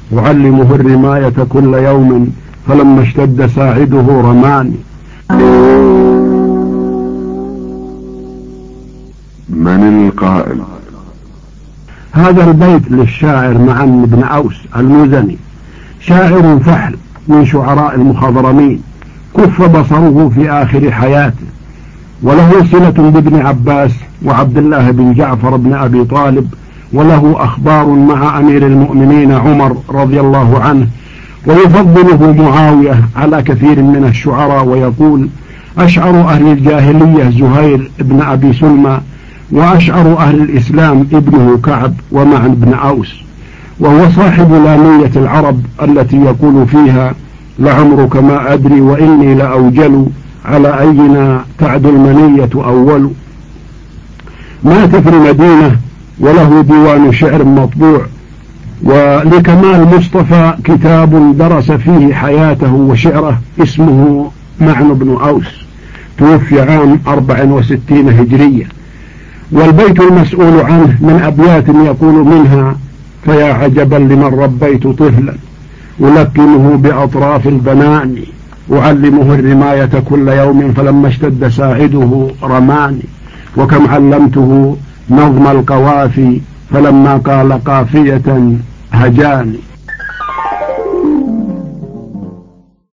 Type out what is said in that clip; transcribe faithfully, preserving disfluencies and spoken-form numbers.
أعلمه الرماية كل يوم فلما اشتد ساعده رماني. من القائل؟ هذا البيت للشاعر معن بن أوس المزني، شاعر فحل من شعراء المخضرمين، كف بصره في آخر حياته، وله صلة بابن عباس وعبد الله بن جعفر بن أبي طالب، وله أخبار مع أمير المؤمنين عمر رضي الله عنه، ويفضله معاوية على كثير من الشعراء، ويقول: أشعر أهل الجاهلية زهير بن أبي سلمى، وأشعر أهل الإسلام ابنه كعب ومعن بن أوس. وهو صاحب لامية العرب التي يقول فيها: لعمرك ما أدري وإني لأوجل، على أينا تعد المنية أول. مات في المدينة وله ديوان شعر مطبوع، ولكمال مصطفى كتاب درس فيه حياته وشعره اسمه معن بن أوس، توفي عام أربع وستين هجرية. والبيت المسؤول عنه من أبيات يقول منها: فيا عجبا لمن ربيت طفلا ألقنه بأطراف البنان، أعلمه الرماية كل يوم فلما اشتد ساعده رماني، وكم علمته نظم القوافي فلما قال قافية هجاني.